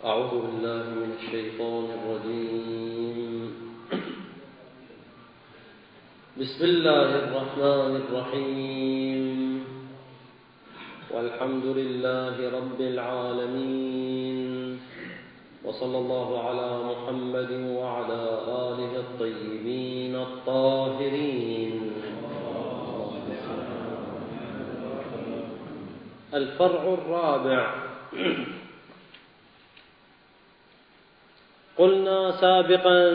أعوذ بالله من الشيطان الرجيم. بسم الله الرحمن الرحيم. والحمد لله رب العالمين، وصلى الله على محمد وعلى آله الطيبين الطاهرين. الفرع الرابع. قلنا سابقا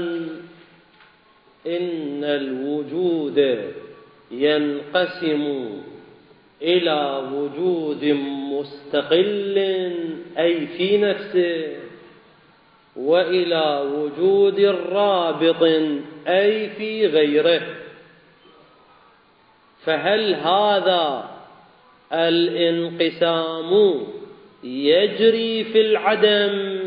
إن الوجود ينقسم إلى وجود مستقل أي في نفسه، وإلى وجود رابط أي في غيره. فهل هذا الانقسام يجري في العدم؟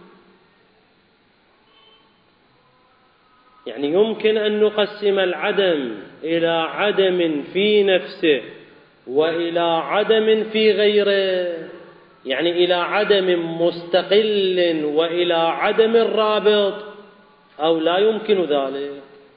يعني يمكن أن نقسم العدم إلى عدم في نفسه وإلى عدم في غيره، يعني إلى عدم مستقل وإلى عدم رابط، أو لا يمكن ذلك؟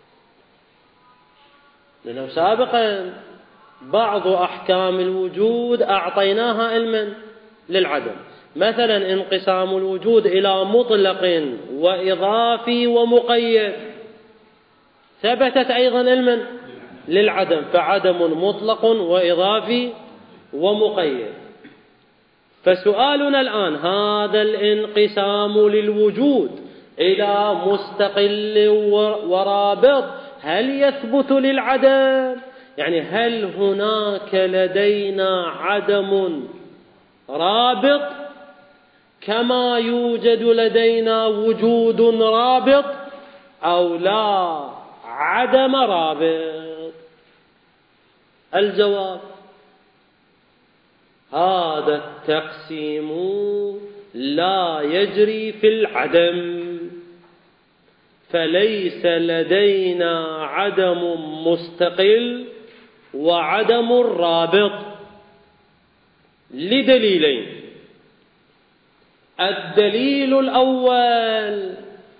لأنه سابقا بعض أحكام الوجود أعطيناها علما للعدم، مثلا انقسام الوجود إلى مطلق وإضافي ومقيد، ثبتت أيضا علما للعدم، فعدم مطلق وإضافي ومقيد. فسؤالنا الآن هذا الانقسام للوجود إلى مستقل ورابط هل يثبت للعدم؟ يعني هل هناك لدينا عدم رابط كما يوجد لدينا وجود رابط، أو لا عدم رابط؟ الجواب: هذا التقسيم لا يجري في العدم، فليس لدينا عدم مستقل وعدم رابط لدليلين. الدليل الأول: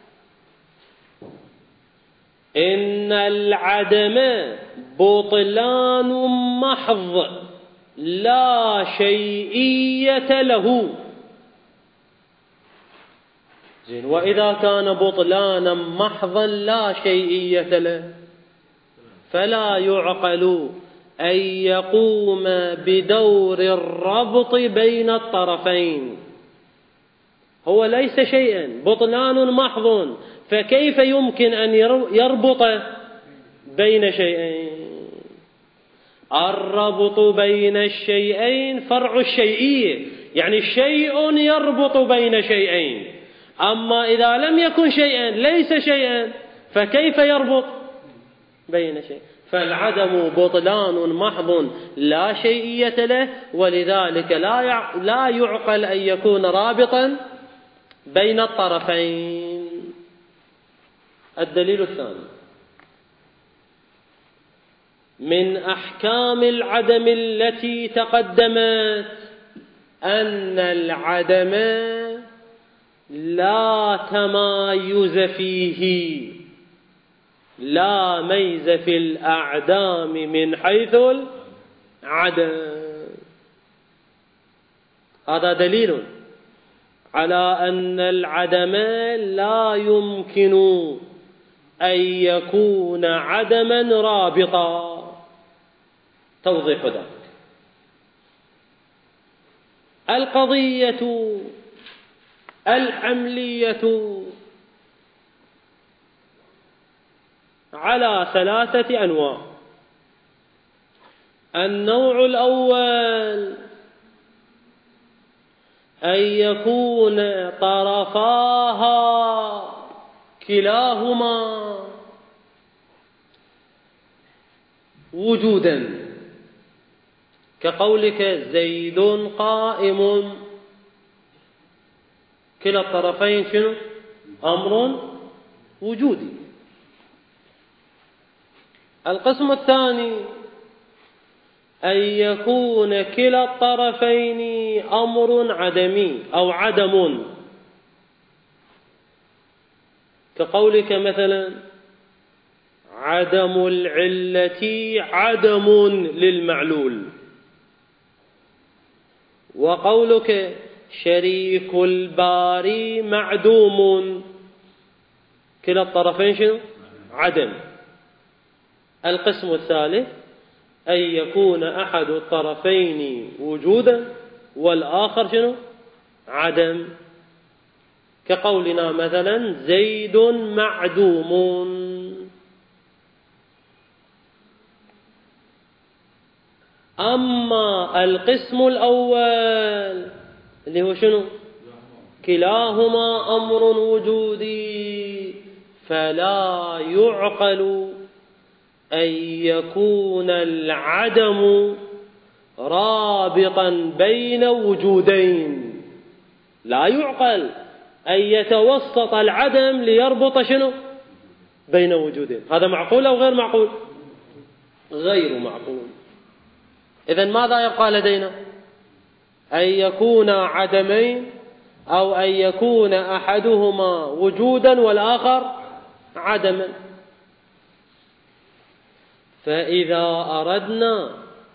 إن العدم بطلان محض لا شيئية له. وإذا كان بطلانا محضا لا شيئية له فلا يعقل أن يقوم بدور الربط بين الطرفين. هو ليس شيئا، بطلان محض، فكيف يمكن أن يربط بين شيئين؟ الربط بين الشيئين فرع الشيئية، يعني شيء يربط بين شيئين. أما إذا لم يكن شيئا، ليس شيئا، فكيف يربط بين شيء؟ فالعدم بطلان محض لا شيئية له، ولذلك لا يعقل أن يكون رابطا بين الطرفين. الدليل الثاني: من أحكام العدم التي تقدمت أن العدم لا تمايز فيه، لا ميز في الأعدام من حيث العدم. هذا دليل على أن العدم لا يمكن أن يكون عدما رابطا. توضيح ذلك: القضية الحملية على ثلاثة أنواع. النوع الأول: أن يكون طرفاها كلاهما وجودا، كقولك زيد قائم، كلا الطرفين شنو؟ أمر وجودي. القسم الثاني: أن يكون كلا الطرفين أمر عدمي أو عدم، كقولك مثلا عدم العلة عدم للمعلول، وقولك شريك الباري معدوم، كلا الطرفين شنو؟ عدم. القسم الثالث أن يكون أحد الطرفين وجودا والآخر شنو؟ عدم، كقولنا مثلا زيد معدوم. أما القسم الأول اللي هو شنو؟ كلاهما أمر وجودي، فلا يعقل أن يكون العدم رابطا بين وجودين، لا يعقل أن يتوسط العدم ليربط شنو؟ بين وجودين. هذا معقول أو غير معقول؟ غير معقول. إذن ماذا يبقى لدينا؟ أن يكون عدمين أو أن يكون أحدهما وجودا والآخر عدما. فإذا أردنا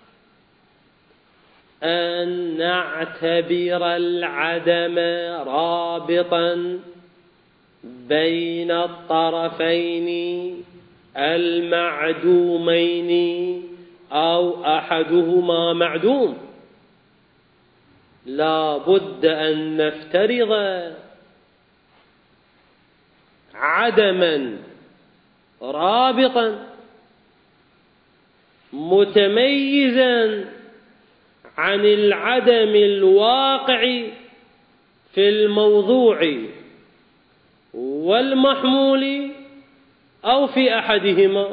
أن نعتبر العدم رابطا بين الطرفين المعدومين أو أحدهما معدوم، لا بد أن نفترض عدما رابطا متميزا عن العدم الواقع في الموضوع والمحمول أو في أحدهما.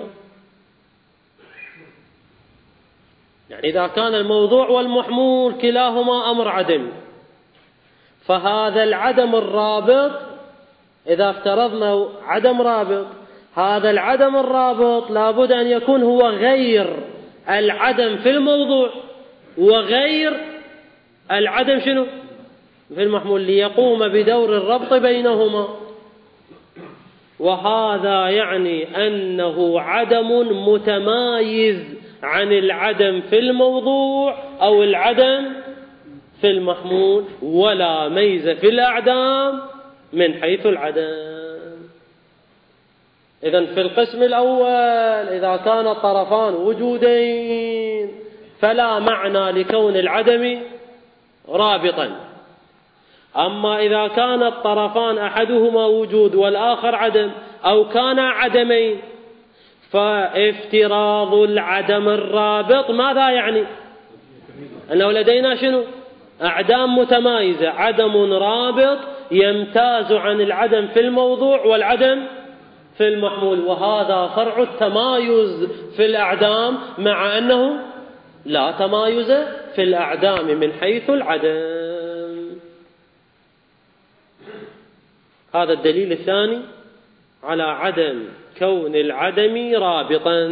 يعني إذا كان الموضوع والمحمول كلاهما أمر عدمي، فهذا العدم الرابط إذا افترضنا عدم رابط، هذا العدم الرابط لابد أن يكون هو غير العدم في الموضوع وغير العدم شنو؟ في المحمول، ليقوم بدور الربط بينهما. وهذا يعني أنه عدم متمايز عن العدم في الموضوع أو العدم في المحمول، ولا ميز في الأعدام من حيث العدم. إذن في القسم الأول إذا كان الطرفان وجودين فلا معنى لكون العدم رابطا. أما إذا كان الطرفان أحدهما وجود والآخر عدم أو كان عدمين، فافتراض العدم الرابط ماذا يعني؟ أنه لدينا شنو؟ أعدام متمايزة، عدم رابط يمتاز عن العدم في الموضوع والعدم في المحمول، وهذا فرع التمايز في الأعدام، مع أنه لا تمايز في الأعدام من حيث العدم. هذا الدليل الثاني على عدم كون العدم رابطا.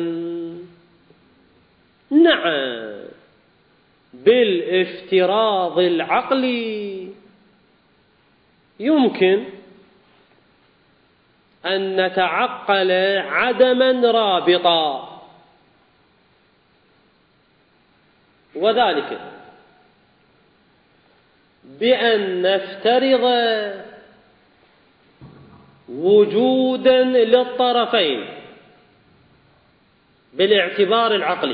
نعم، بالافتراض العقلي يمكن أن نتعقل عدما رابطا، وذلك بأن نفترض وجودا للطرفين بالاعتبار العقلي.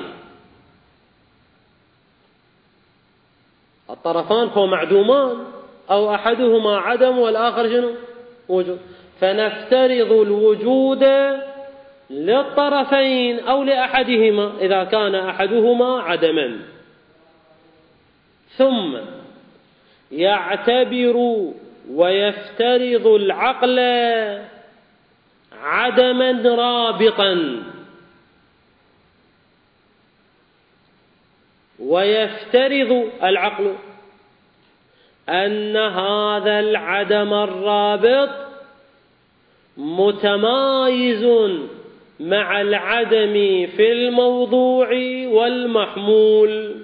الطرفان هو معدومان أو أحدهما عدم والآخر شنو؟ وجود، فنفترض الوجود للطرفين أو لأحدهما إذا كان أحدهما عدما، ثم يعتبر ويفترض العقل عدما رابطا، ويفترض العقل أن هذا العدم الرابط متمايز مع العدم في الموضوع والمحمول،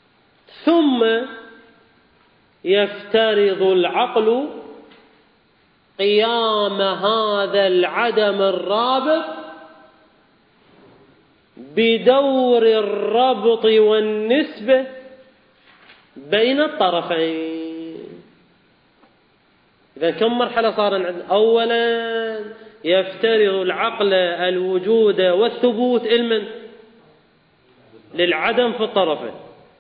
ثم يفترض العقل قيام هذا العدم الرابط بدور الربط والنسبة بين الطرفين. إذا كم مرحلة صار عندنا؟ أولا يفترض العقل الوجود والثبوت للعدم في الطرفين،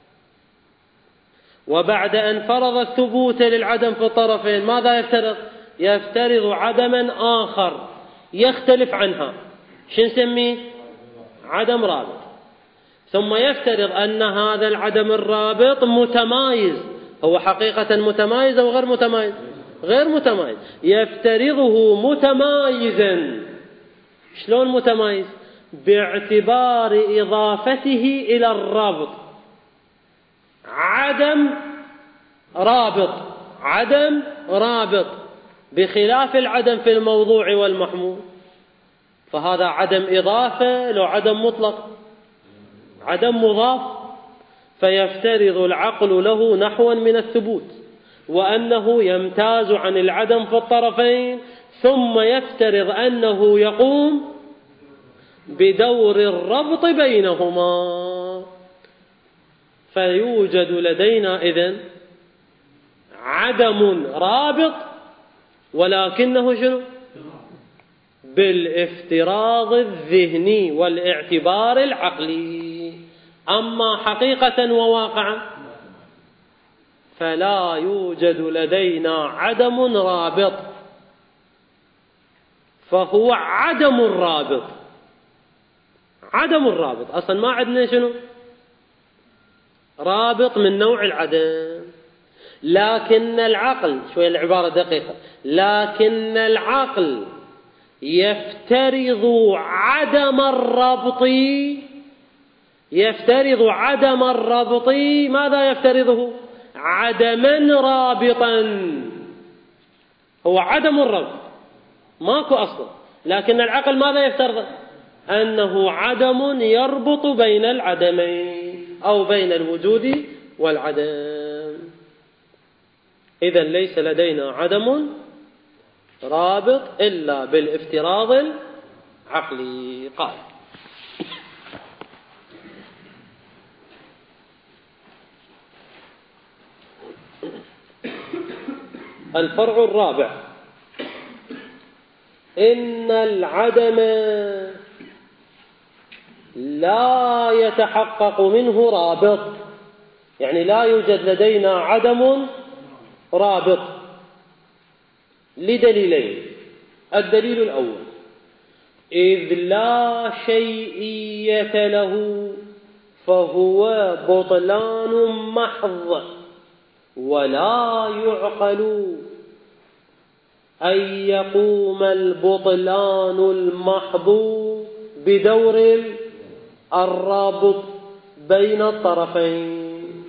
وبعد أن فرض الثبوت للعدم في الطرفين ماذا يفترض؟ يفترض عدما آخر يختلف عنها، شو نسميه؟ عدم رابط. ثم يفترض أن هذا العدم الرابط متمايز، هو حقيقة متمايز أو غير متمايز؟ غير متمايز. يفترضه متمايزا. شلون متمايز؟ باعتبار إضافته إلى الرابط عدم رابط بخلاف العدم في الموضوع والمحمول. فهذا عدم إضافة لو عدم مطلق، عدم مضاف. فيفترض العقل له نحوا من الثبوت، وأنه يمتاز عن العدم في الطرفين، ثم يفترض أنه يقوم بدور الربط بينهما. فيوجد لدينا إذن عدم رابط، ولكنه شنو؟ بالافتراض الذهني والاعتبار العقلي. أما حقيقة وواقعا فلا يوجد لدينا عدم رابط، فهو عدم الرابط. أصلا ما عندنا شنو؟ رابط من نوع العدم. لكن العقل، شوية العبارة دقيقة، لكن العقل يفترض عدم الربط. ماذا يفترضه؟ عدما رابطا. هو عدم الربط ماكو أصلا، لكن العقل ماذا يفترض؟ أنه عدم يربط بين العدمين أو بين الوجود والعدم. إذن ليس لدينا عدم رابط إلا بالافتراض العقلي. قال الفرع الرابع: إن العدم لا يتحقق منه رابط، يعني لا يوجد لدينا عدم رابط لدليلين. الدليل الأول: إذ لا شيئية له، فهو بطلان محض، ولا يعقل أن يقوم البطلان المحض بدور الرابط بين الطرفين.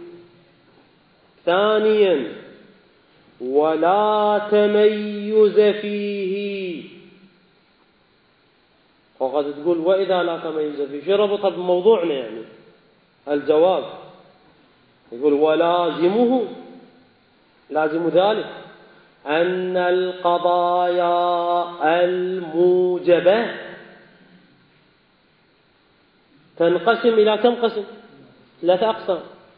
ثانيا: ولا تميز فيه. وقد تقول وإذا لا تميز فيه، شو ربطها بموضوعنا؟ يعني الجواب يقول ولازمه، لازم ذلك أن القضايا الموجبة تنقسم إلى كم قسم؟ 3 أقسام.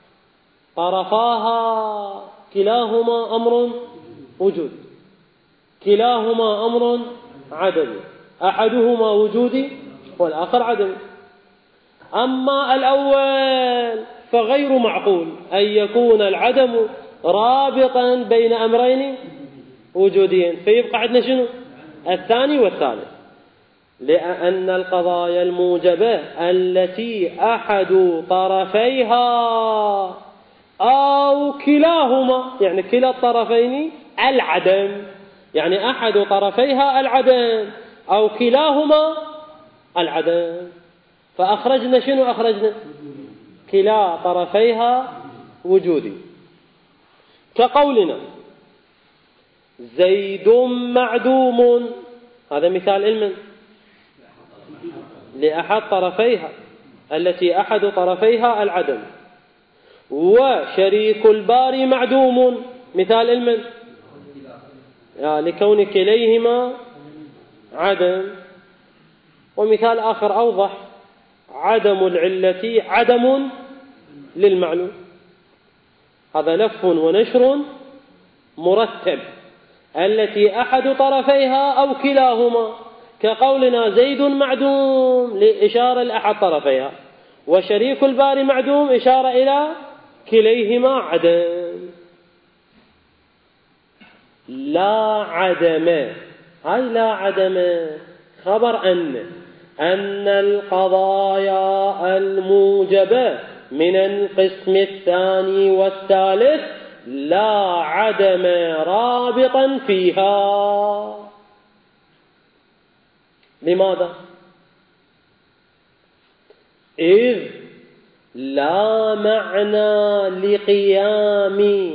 طرفاها كلاهما أمر وجود، كلاهما أمر عدم، أحدهما وجودي والآخر عدم. أما الأول فغير معقول أن يكون العدم رابطا بين أمرين وجوديين، فيبقى عندنا شنو؟ الثاني والثالث. لأن القضايا الموجبة التي أحد طرفيها أو كلاهما، يعني كلا الطرفين العدم، يعني أحد طرفيها العدم أو كلاهما العدم. فأخرجنا شنو؟ أخرجنا كلا طرفيها وجودي. كقولنا زيد معدوم، هذا مثال علم لأحد طرفيها التي أحد طرفيها العدم. وشريك الباري معدوم، مثال علم لكون كليهما عدم. ومثال آخر أوضح: عدم العلة عدم للمعلوم. هذا لف ونشر مرتب، التي أحد طرفيها أو كلاهما، كقولنا زيد معدوم لإشارة لأحد طرفيها، وشريك الباري معدوم إشارة إلى كليهما عدم. لا عدم، هاي لا عدم خبر أن القضايا الموجبة من القسم الثاني والثالث لا عدم رابطا فيها. لماذا؟ إذ لا معنى لقيام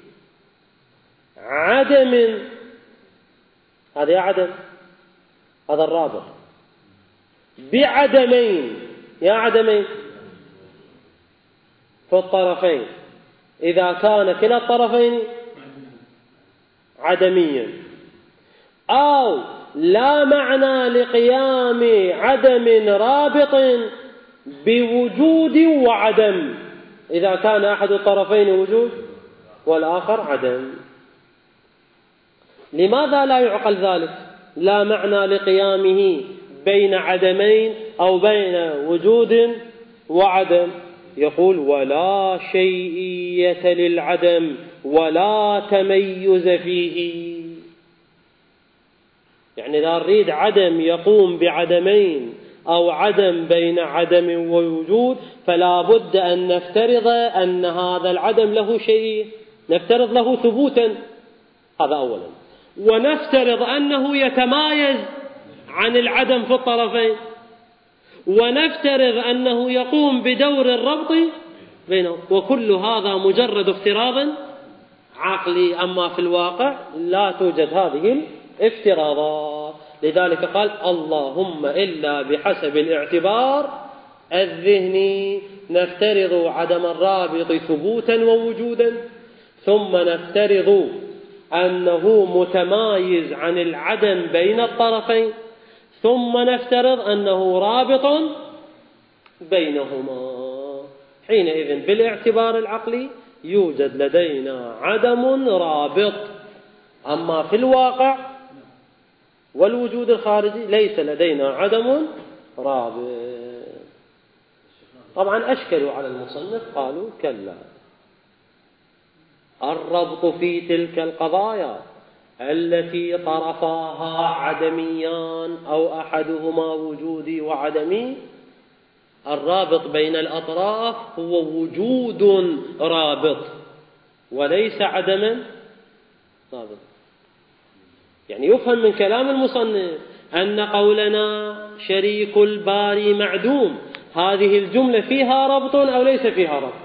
عدم، هذا عدم، هذا الرابط، بعدمين، يا عدمين في الطرفين، إذا كان كلا الطرفين عدميا، أو لا معنى لقيام عدم رابط بوجود وعدم، إذا كان أحد الطرفين وجود والآخر عدم. لماذا لا يعقل ذلك؟ لا معنى لقيامه بين عدمين أو بين وجود وعدم. يقول: ولا شيئية للعدم ولا تميز فيه. يعني لا نريد عدم يقوم بعدمين أو عدم بين عدم ووجود، فلا بد أن نفترض أن هذا العدم له شيء، نفترض له ثبوتا، هذا أولا، ونفترض أنه يتمايز عن العدم في الطرفين، ونفترض أنه يقوم بدور الربط بينهم. وكل هذا مجرد افتراض عقلي، أما في الواقع لا توجد هذه الافتراضات. لذلك قال: اللهم إلا بحسب الاعتبار الذهني نفترض عدم الرابط ثبوتا ووجودا، ثم نفترض أنه متمايز عن العدم بين الطرفين، ثم نفترض أنه رابط بينهما. حينئذ بالاعتبار العقلي يوجد لدينا عدم رابط، أما في الواقع والوجود الخارجي ليس لدينا عدم رابط. طبعا أشكلوا على المصنف، قالوا: كلا، الربط في تلك القضايا التي طرفاها عدميان أو أحدهما وجودي وعدمي، الرابط بين الأطراف هو وجود رابط وليس عدما رابط. يعني يفهم من كلام المصنف أن قولنا شريك الباري معدوم، هذه الجملة فيها ربط أو ليس فيها ربط؟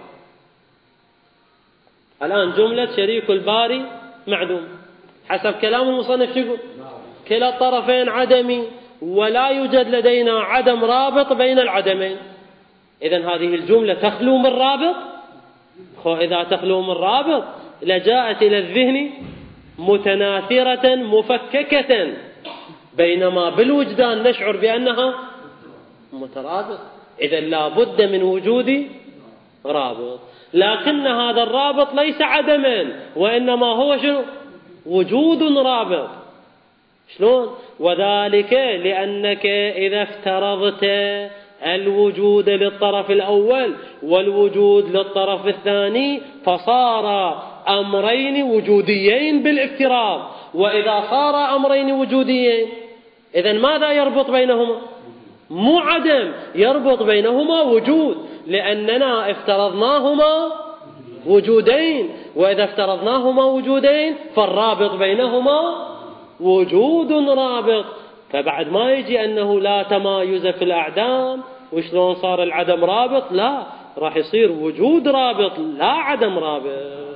الآن جملة شريك الباري معدوم حسب كلام المصنف يقول كلا الطرفين عدمي ولا يوجد لدينا عدم رابط بين العدمين. إذن هذه الجملة تخلو من رابط؟ إذا تخلو من رابط لجاءت إلى الذهن متناثرة مفككة، بينما بالوجدان نشعر بأنها مترابط. إذن لا بد من وجود رابط، لكن هذا الرابط ليس عدما، وإنما هو شنو؟ وجود رابط. شلون؟ وذلك لأنك إذا افترضت الوجود للطرف الأول والوجود للطرف الثاني فصار أمرين وجوديين بالافتراض، وإذا صار أمرين وجوديين إذن ماذا يربط بينهما؟ مو عدم، يربط بينهما وجود، لأننا افترضناهما وجودين، وإذا افترضناهما وجودين فالرابط بينهما وجود رابط. فبعد ما يجي أنه لا تمايز في الأعدام وشلون صار العدم رابط، لا، راح يصير وجود رابط لا عدم رابط.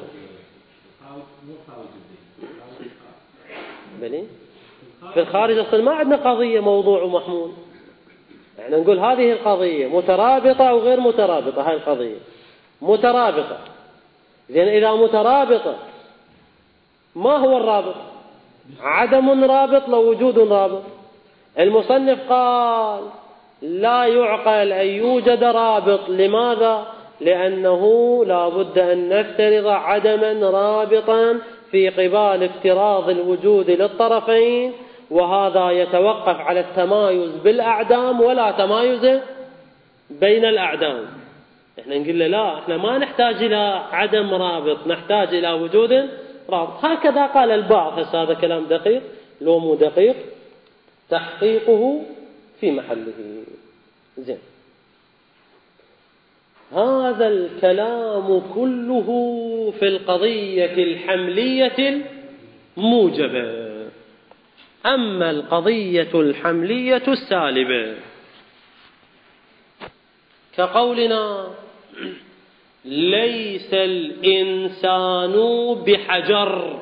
بلي في الخارج أصلا ما عندنا قضية موضوع ومحمول، يعني نقول هذه القضية مترابطة أو غير مترابطة. هاي القضية مترابطة، لأن إذا مترابطة ما هو الرابط؟ عدم رابط لوجود رابط. المصنف قال لا يعقل أن يوجد رابط. لماذا؟ لأنه لا بد أن نفترض عدما رابطا في قبال افتراض الوجود للطرفين، وهذا يتوقف على التمايز بالأعدام ولا تمايز بين الأعدام. احنا نقول له لا، احنا ما نحتاج إلى عدم رابط، نحتاج إلى وجود رابط. هكذا قال البعض. هذا كلام دقيق لو مو دقيق، تحقيقه في محله. زين، هذا الكلام كله في القضية الحملية الموجبة. أما القضية الحملية السالبة كقولنا ليس الإنسان بحجر،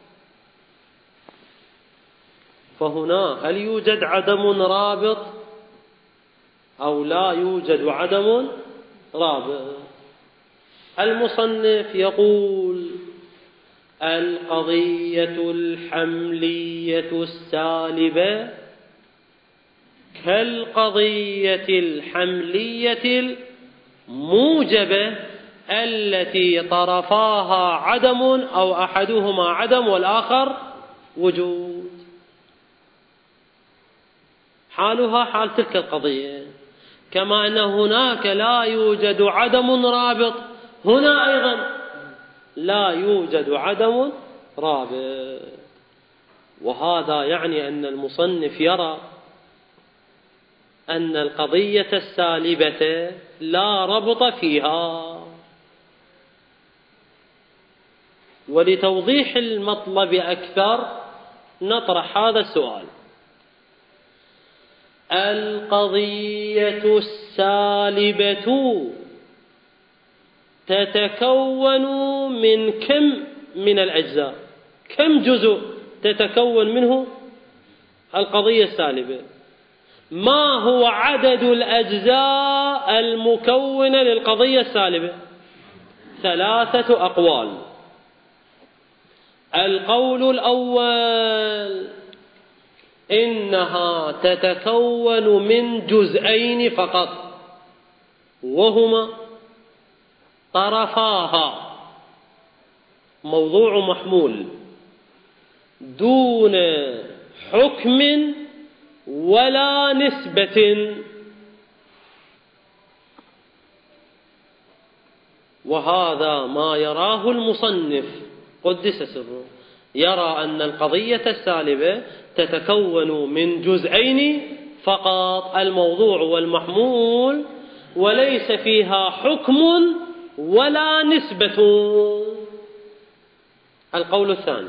فهنا هل يوجد عدم رابط أو لا يوجد عدم رابط؟ المصنف يقول القضية الحملية السالبة كالقضية الحملية الموجبة التي طرفاها عدم أو أحدهما عدم والآخر وجود. حالها حال تلك القضية، كما أن هناك لا يوجد عدم رابط، هنا أيضا لا يوجد عدم رابط. وهذا يعني أن المصنف يرى أن القضية السالبة لا ربط فيها. ولتوضيح المطلب أكثر نطرح هذا السؤال: القضية السالبة تتكون من كم من الأجزاء؟ كم جزء تتكون منه القضية السالبة؟ ما هو عدد الأجزاء المكونة للقضية السالبة؟ 3 أقوال. القول الأول إنها تتكون من جزئين فقط، وهما طرفاها موضوع محمول دون حكم ولا نسبة. وهذا ما يراه المصنف قدس سره، يرى أن القضية السالبة تتكون من جزئين فقط، الموضوع والمحمول، وليس فيها حكم ولا نسبة. القول الثاني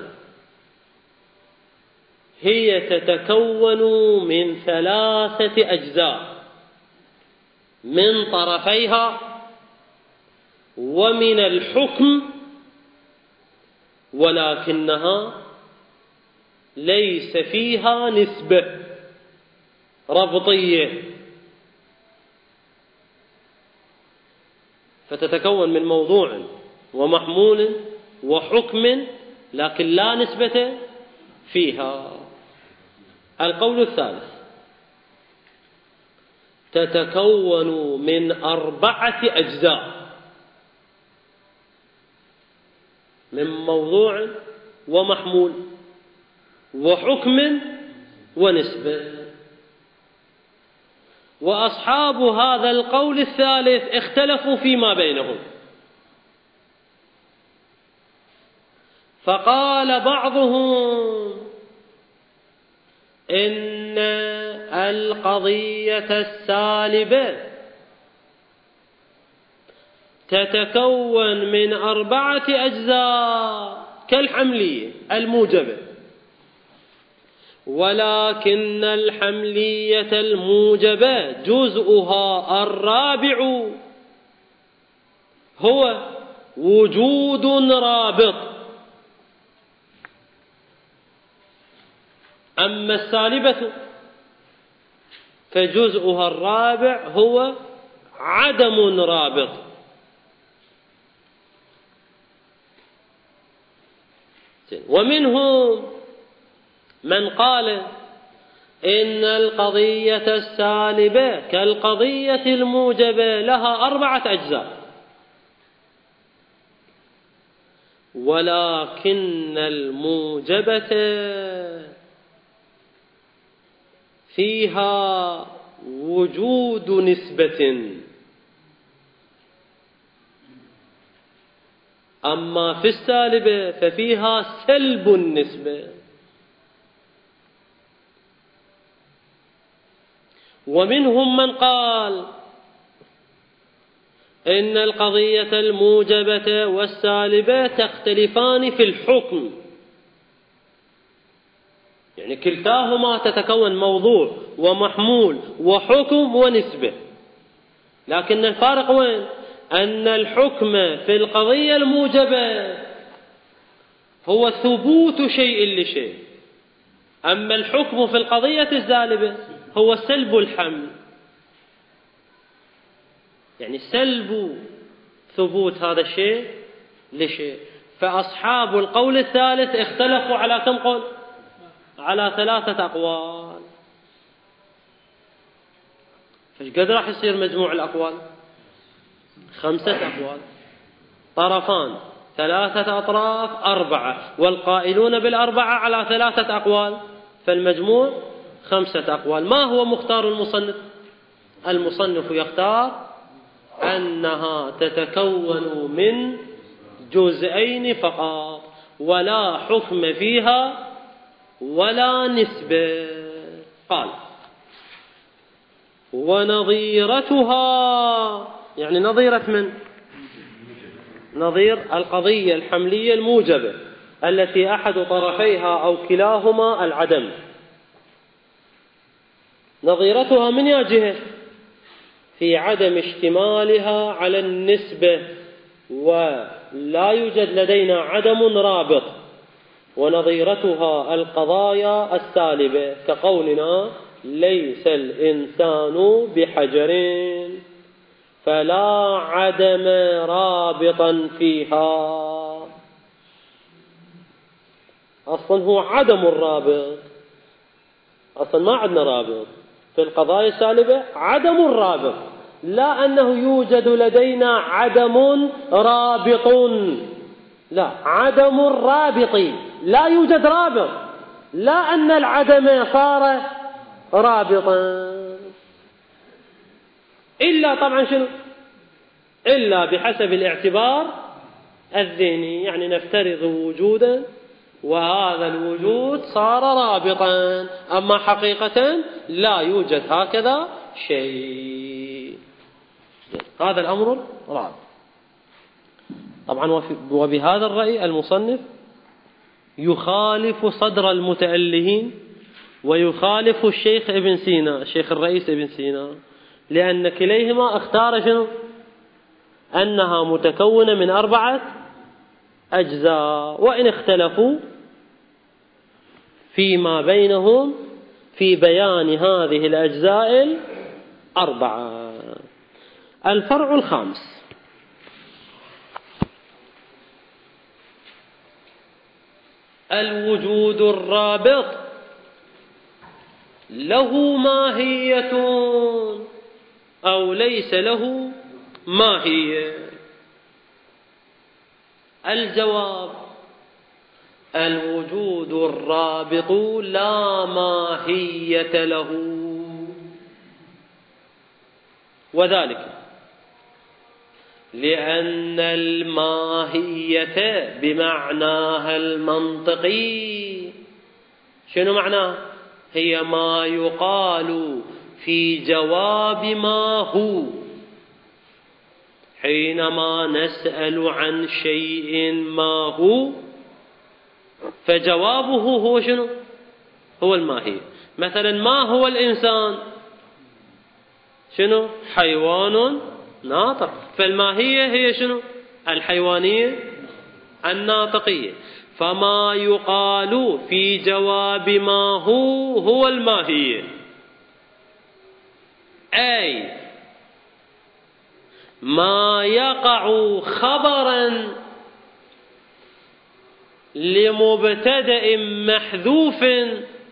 هي تتكون من 3 أجزاء، من طرفيها ومن الحكم، ولكنها ليس فيها نسبة ربطية، فتتكون من موضوع ومحمول وحكم لكن لا نسبة فيها. القول الثالث تتكون من 4 أجزاء، من موضوع ومحمول وحكم ونسبة. وأصحاب هذا القول الثالث اختلفوا فيما بينهم، فقال بعضهم إن القضية السالبة تتكون من 4 أجزاء كالحملية الموجبة، ولكن الحملية الموجبة جزءها الرابع هو وجود رابط، أما السالبة فجزءها الرابع هو عدم رابط. ومنهم من قال إن القضية السالبة كالقضية الموجبة لها 4 أجزاء، ولكن الموجبة فيها وجود نسبة، أما في السالبة ففيها سلب النسبة. ومنهم من قال إن القضية الموجبة والسالبة تختلفان في الحكم، يعني كلتاهما تتكون موضوع ومحمول وحكم ونسبة، لكن الفارق وين؟ أن الحكم في القضية الموجبة هو ثبوت شيء لشيء، أما الحكم في القضية السالبة هو سلب الحمل، يعني سلب ثبوت هذا الشيء لشيء. فأصحاب القول الثالث اختلفوا على كم قول؟ على 3 أقوال. فايش قد راح يصير مجموع الأقوال؟ 5 أقوال، طرفان 3 أطراف 4، والقائلون بال4 على 3 أقوال، فالمجموع 5 أقوال. ما هو مختار المصنف؟ المصنف يختار أنها تتكون من جزئين فقط، ولا حكم فيها ولا نسبة. قال ونظيرتها، يعني نظيرة من؟ نظير القضية الحملية الموجبة التي أحد طرفيها أو كلاهما العدم. نظيرتها من يا جهة؟ في عدم اشتمالها على النسبة، ولا يوجد لدينا عدم رابط. ونظيرتها القضايا السالبة كقولنا ليس الإنسان بحجر، فلا عدم رابطا فيها. أصلا هو عدم الرابط، أصلا ما عندنا رابط في القضايا السالبة، عدم الرابط، لا أنه يوجد لدينا عدم رابط، لا، عدم الرابط، لا يوجد رابط، لا أن العدم صار رابطا، إلا طبعا شنو؟ إلا بحسب الاعتبار الذهني، يعني نفترض وجودا وهذا الوجود صار رابطا، أما حقيقة لا يوجد هكذا شيء. هذا الأمر رابط. طبعا وبهذا الرأي المصنف يخالف صدر المتألهين ويخالف الشيخ ابن سينا، الشيخ الرئيس ابن سينا، لأن كليهما اختار شنو؟ أنها متكونة من 4 أجزاء، وإن اختلفوا فيما بينهم في بيان هذه الأجزاء 4. الفرع الخامس: الوجود الرابط له ماهية أو ليس له ماهية؟ الجواب: الوجود الرابط لا ماهية له، وذلك لأن الماهية بمعناها المنطقي. شنو معناه؟ هي ما يقال في جواب ما هو، حينما نسأل عن شيء ما هو فجوابه هو شنو؟ هو الماهية. مثلا ما هو الإنسان؟ شنو؟ حيوان ناطق، فالماهية هي شنو؟ الحيوانية الناطقية. فما يقال في جواب ما هو هو الماهية، أي ما يقع خبرا لمبتدأ محذوف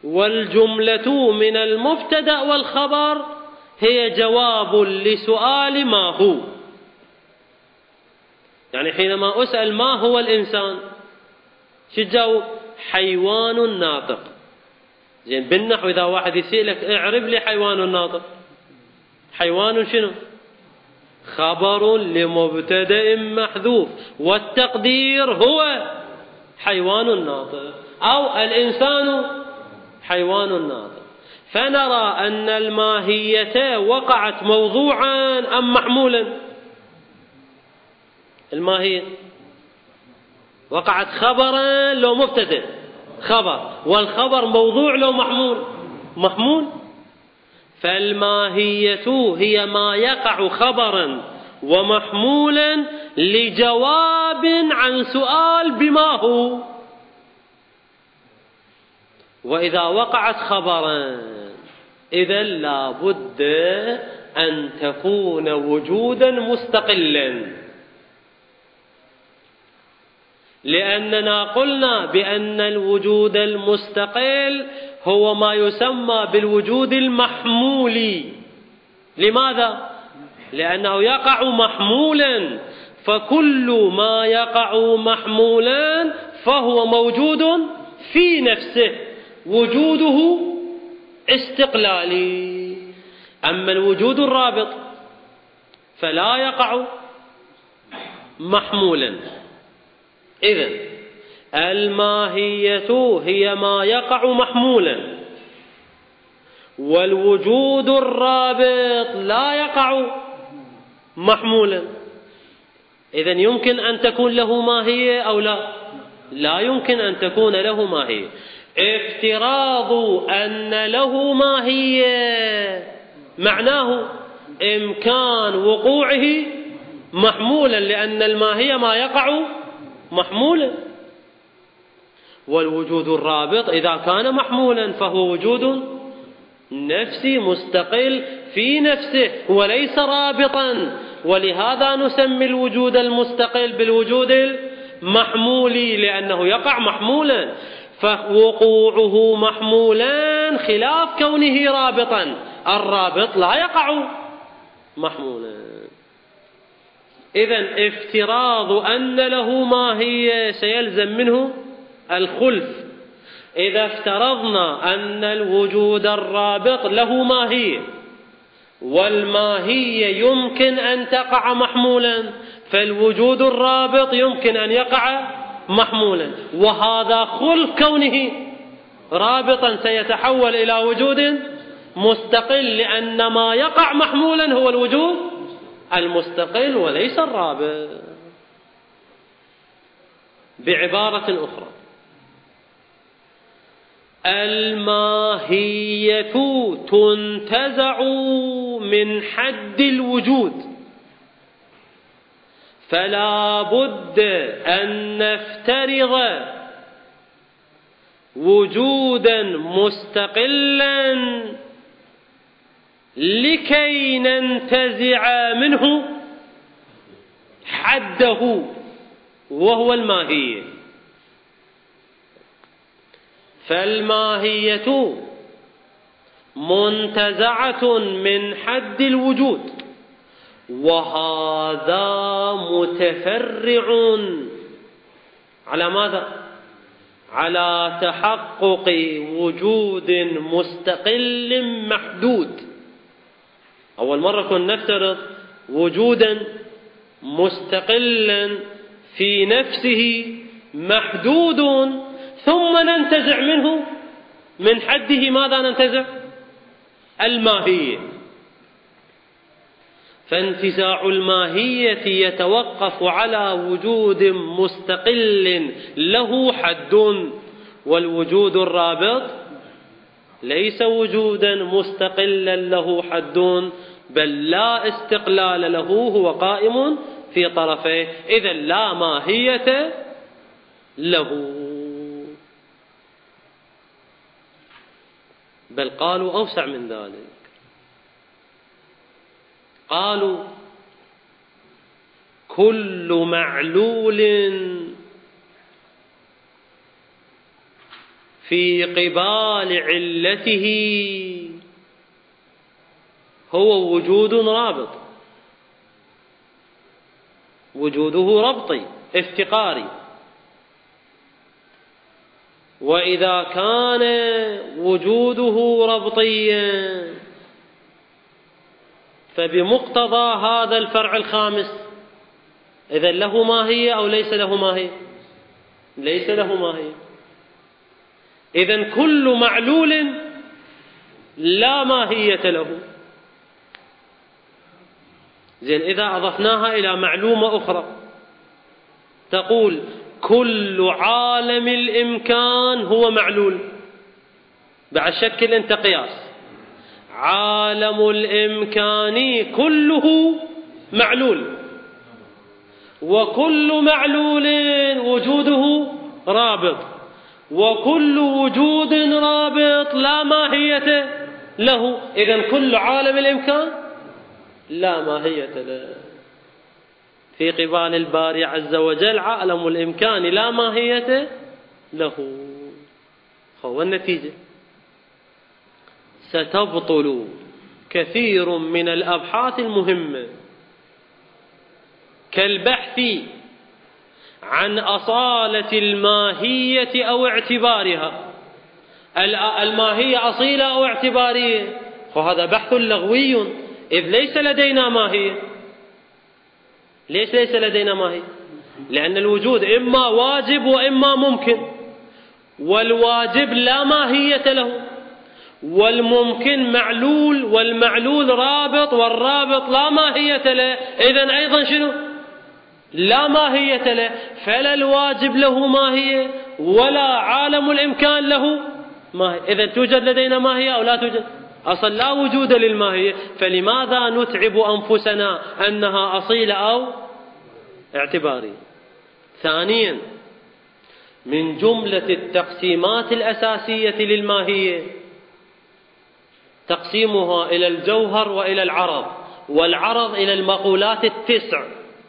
والجملة من المبتدأ والخبر هي جواب لسؤال ما هو. يعني حينما أسأل ما هو الإنسان شو تجاوب؟ حيوان ناطق. زين بالنحو إذا واحد يسألك اعرب لي حيوان ناطق، حيوان شنو؟ خبر لمبتدأ محذوف، والتقدير هو حيوان ناطق، أو الإنسان حيوان ناطق. فنرى أن الماهية وقعت موضوعا أم محمولا؟ الماهية وقعت خبرا لو مبتدأ خبر، والخبر موضوع لو محمول. فالماهية هي ما يقع خبرا ومحمولا لجواب عن سؤال بما هو. وإذا وقعت خبرا إذا لا بد أن تكون وجودا مستقلا، لأننا قلنا بأن الوجود المستقل هو ما يسمى بالوجود المحمولي. لماذا؟ لأنه يقع محمولا، فكل ما يقع محمولا فهو موجود في نفسه، وجوده استقلالي. أما الوجود الرابط فلا يقع محمولا. إذن الماهية هي ما يقع محمولا، والوجود الرابط لا يقع محمولا. إذن يمكن أن تكون له ماهية أو لا؟ لا يمكن أن تكون له ماهية. افتراض أن له ماهية معناه إمكان وقوعه محمولا، لأن الماهية ما يقع محمولا. والوجود الرابط إذا كان محمولا فهو وجود نفسي مستقل في نفسه وليس رابطا، ولهذا نسمي الوجود المستقل بالوجود المحمولي، لأنه يقع محمولا. فوقوعه محمولا خلاف كونه رابطا، الرابط لا يقع محمولا. إذن افتراض أن له ماهية سيلزم منه الخلف. إذا افترضنا أن الوجود الرابط له ماهية، والماهية يمكن أن تقع محمولا، فالوجود الرابط يمكن أن يقع محمولا، وهذا خلف كونه رابطا سيتحول إلى وجود مستقل، لأن ما يقع محمولا هو الوجود المستقل وليس الرابط. بعبارة أخرى، الماهية تنتزع من حد الوجود، فلا بد أن نفترض وجودا مستقلا لكي ننتزع منه حده وهو الماهية. فالماهية منتزعة من حد الوجود، وهذا متفرع على ماذا؟ على تحقق وجود مستقل محدود. أول مرة كنا نفترض وجودا مستقلا في نفسه محدود، ثم ننتزع منه من حده ماذا ننتزع؟ الماهية. فانتزاع الماهية يتوقف على وجود مستقل له حد، والوجود الرابط ليس وجودا مستقلا له حد، بل لا استقلال له، هو قائم في طرفيه، إذن لا ماهية له. بل قالوا أوسع من ذلك، قالوا كل معلول في قبال علته هو وجود رابط، وجوده ربطي افتقاري. وإذا كان وجوده ربطيا فبمقتضى هذا الفرع الخامس إذن له ماهية أو ليس له ماهية؟ ليس له ماهية. إذن كل معلول لا ماهية له. زين، إذا أضفناها إلى معلومة أخرى تقول كل عالم الإمكان هو معلول، بعد شكل أنت قياس، عالم الإمكان كله معلول، وكل معلول وجوده رابط، وكل وجود رابط لا ماهية له. إذن كل عالم الإمكان لا ماهية له. في قبال الباري عز وجل عالم الإمكان لا ماهية له. هو النتيجة ستبطل كثير من الأبحاث المهمة كالبحث عن أصالة الماهية أو اعتبارها. الماهية أصيلة أو اعتبارية؟ وهذا بحث لغوي، إذ ليس لدينا ماهية. ليش ليس لدينا ماهية؟ لأن الوجود إما واجب وإما ممكن، والواجب لا ماهية له، والممكن معلول، والمعلول رابط، والرابط لا ماهية له. إذن أيضا شنو؟ لا ماهية له. فلا الواجب له ماهية ولا عالم الإمكان له ماهية. إذن توجد لدينا ماهية أو لا توجد؟ أصلا لا وجود للماهية، فلماذا نتعب أنفسنا أنها أصيلة أو اعتبارية؟ ثانيا، من جملة التقسيمات الأساسية للماهية تقسيمها إلى الجوهر وإلى العرض، والعرض إلى المقولات التسع.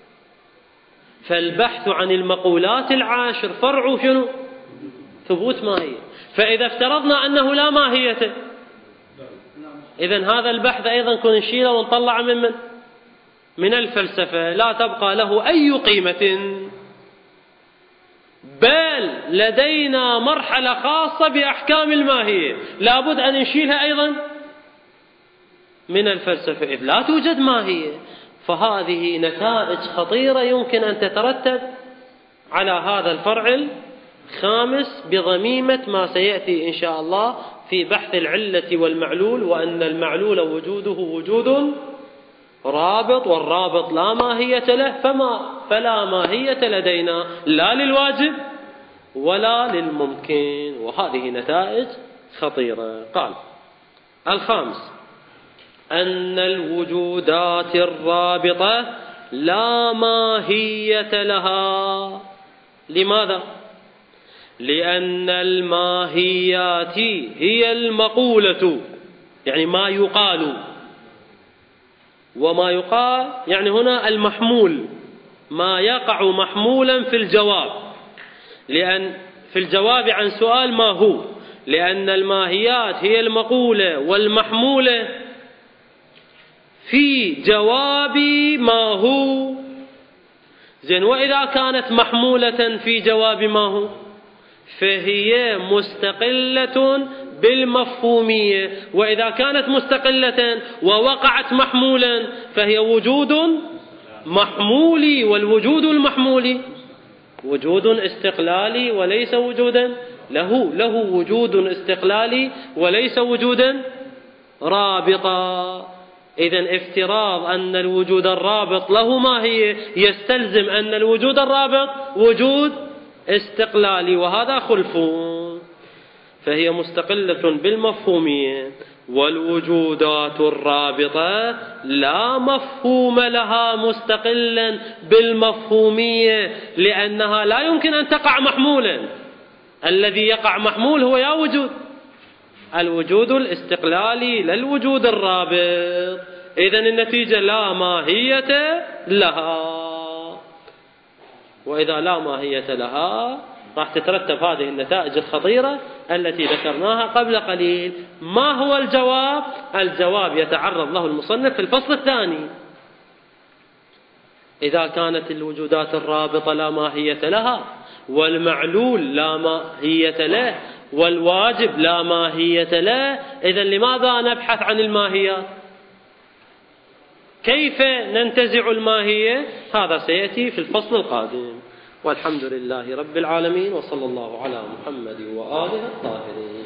فالبحث عن المقولات العاشر فرع شنو؟ ثبوت ماهية. فإذا افترضنا أنه لا ماهية، إذن هذا البحث أيضا كن نشيله ونطلع من الفلسفة، لا تبقى له أي قيمة. بل لدينا مرحلة خاصة بأحكام الماهية لابد أن نشيلها أيضا من الفلسفة، إذ لا توجد ماهية. فهذه نتائج خطيرة يمكن أن تترتب على هذا الفرع الخامس بضميمة ما سيأتي إن شاء الله في بحث العلة والمعلول، وأن المعلول وجوده وجود رابط، والرابط لا ماهية له، فلا ماهية لدينا لا للواجب ولا للممكن. وهذه نتائج خطيرة. قال الخامس أن الوجودات الرابطة لا ماهية لها. لماذا؟ لأن الماهيات هي المقولة، يعني ما يقال، وما يقال يعني هنا المحمول، ما يقع محمولا في الجواب. لأن في الجواب عن سؤال ما هو، لأن الماهيات هي المقولة والمحمولة في جواب ما هو. زين، وإذا كانت محمولة في جواب ما هو فهي مستقلة بالمفهومية، وإذا كانت مستقلة ووقعت محمولا فهي وجود محمولي، والوجود المحمولي وجود استقلالي وليس وجودا له وجود استقلالي وليس وجودا رابطا. إذن افتراض أن الوجود الرابط له ماهية يستلزم أن الوجود الرابط وجود استقلالي، وهذا خلف. فهي مستقلة بالمفهومية. والوجودات الرابطة لا مفهوم لها مستقلا بالمفهومية، لأنها لا يمكن أن تقع محمولا. الذي يقع محمول هو يا وجود الوجود الاستقلالي لا الوجود الرابط. إذن النتيجة لا ماهية لها، وإذا لا ماهية لها راح تترتب هذه النتائج الخطيرة التي ذكرناها قبل قليل. ما هو الجواب؟ الجواب يتعرض له المصنف في الفصل الثاني. إذا كانت الوجودات الرابطة لا ماهية لها، والمعلول لا ماهية له، والواجب لا ماهية له، إذن لماذا نبحث عن الماهيات؟ كيف ننتزع الماهية؟ هذا سيأتي في الفصل القادم. والحمد لله رب العالمين، وصلى الله على محمد وآله الطاهرين.